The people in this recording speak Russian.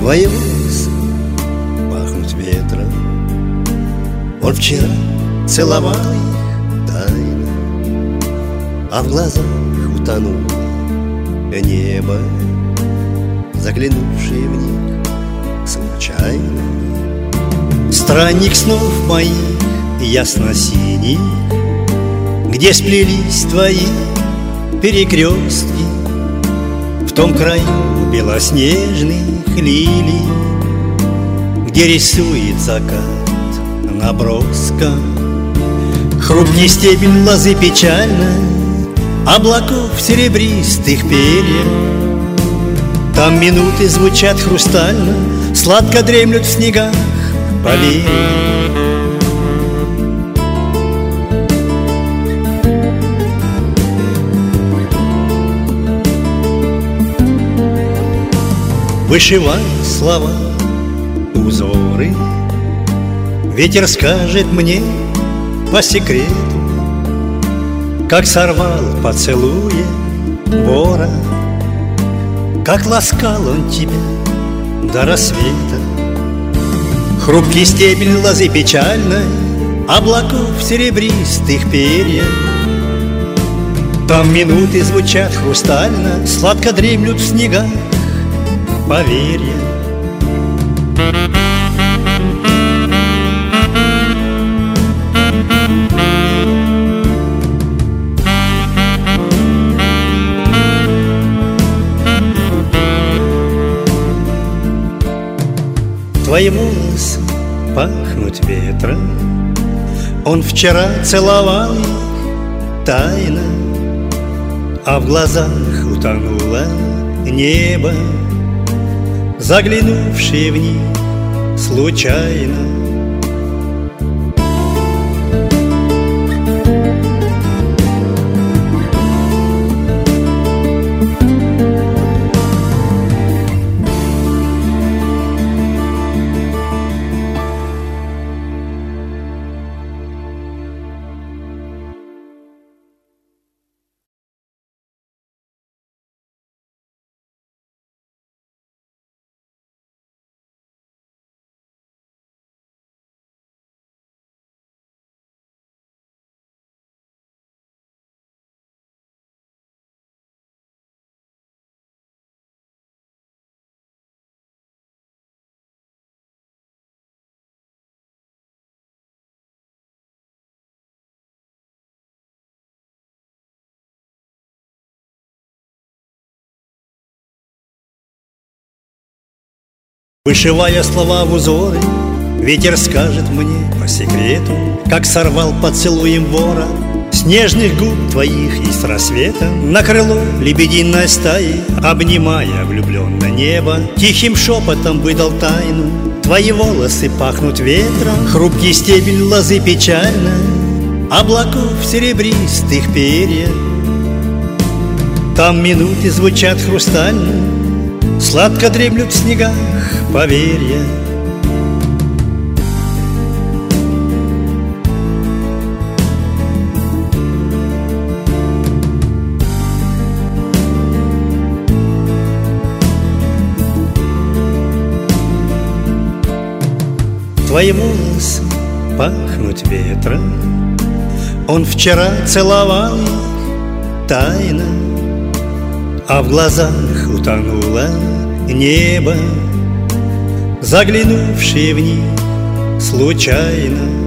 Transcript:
Твои волосы пахнут ветром. Он вчера целовал их тайно, а в глазах утонуло небо, заглянувшее в них случайно. Странник снов моих ясно-синих, где сплелись твои перекрестки, в том краю белоснежных лилий, где рисует закат наброском хрупкий стебель лозы печальной, облаков серебристых перьев. Там минуты звучат хрустально, сладко дремлют в снегах поверья. Вышивая слова, узоры, ветер скажет мне по секрету, как сорвал поцелуя вора, как ласкал он тебя до рассвета. Хрупкий стебель лозы печальной, облаков серебристых перья. Там минуты звучат хрустально, сладко дремлют в снегах поверья. Твои волосы пахнут ветром. Он вчера целовал их тайно, а в глазах утонуло небо, заглянувшее в них случайно. Вышивая слова в узоры, ветер скажет мне по секрету, как сорвал поцелуем вора с нежных губ твоих и с рассветом на крыло лебединой стаи, обнимая влюбленное небо, тихим шепотом выдал тайну. Твои волосы пахнут ветром, хрупкий стебель лозы печальной, облаков серебристых перья. Там минуты звучат хрустально, сладко дремлют в снегах поверья. Твои волосы пахнут ветром. Он вчера целовал их тайно, а в глазах утонуло небо, заглянувшее в них случайно.